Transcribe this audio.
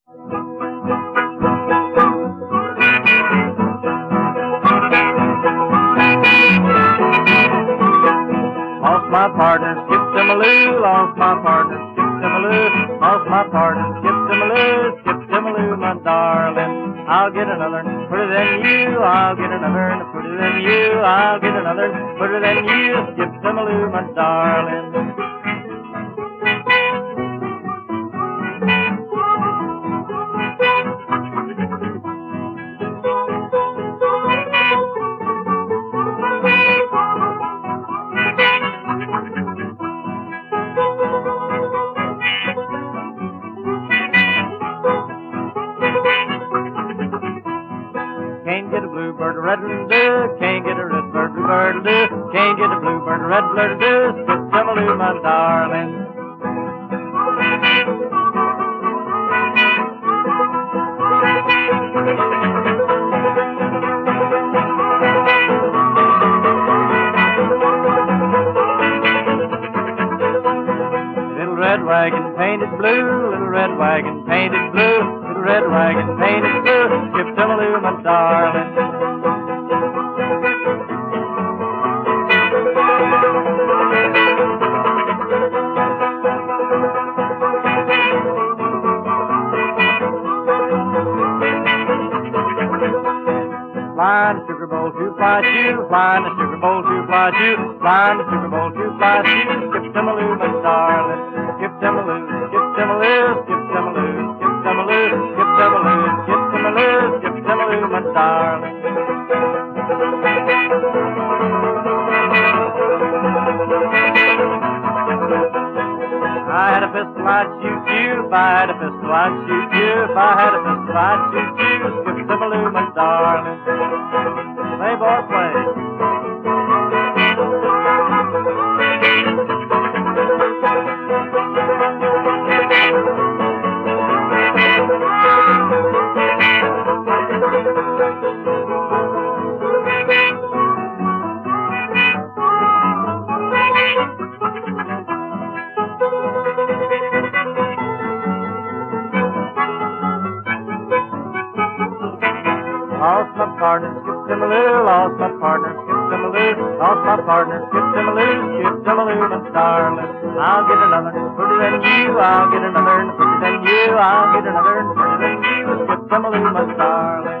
Lost my partner, skipped him a loo. Lost my partner, skipped him a loo. Lost my partner, skipped him a loo. Skipped him a loo, my darling. I'll get another, prettier than you. I'll get another, prettier than you. I'll get another, prettier than you. Skipped him a loo, my darling. Can't get a bluebird, a red bird, do. Can't get a red bird, blue bird, do. Can't get a bluebird, a red bird, do. Skip Timmaloo, my darling. Little red wagon painted blue, little red wagon painted blue, little red wagon painted blue. Skip Timmaloo, my darling. Flying a sugar bowl to fly you, flying a sugar bowl to fly you, flying a sugar bowl to fly you. Skip Timmaloo, my darling. Skip Timmaloo, skip Timmaloo, skip Timmaloo, skip Timmaloo, skip Timmaloo, skip Timmaloo, skip Timmaloo, my darling. I had a pistol, I'd shoot you. If I had a pistol, I'd shoot you. If I had a pistol, I'd shoot you. Skip Timmaloo, my darling. Play, boy, play. Lost my partner, skipped Timmaloo. Lost my partner, skipped Timmaloo. Lost my partner, skipped Timmaloo. Skipped Timmaloo, my darling. I'll get another, prettier than you. I'll get another, prettier than you. I'll get another, prettier than you. Skip Timmaloo, my darling.